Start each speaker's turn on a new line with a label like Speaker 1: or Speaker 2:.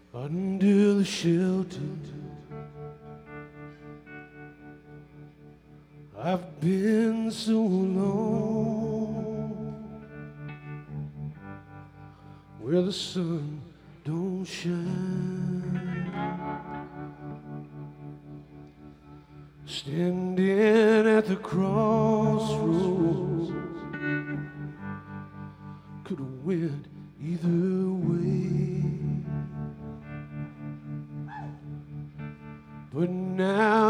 Speaker 1: under the shelter. I've been so long where the sun don't shine, standing at the crossroads, could have went either way, but now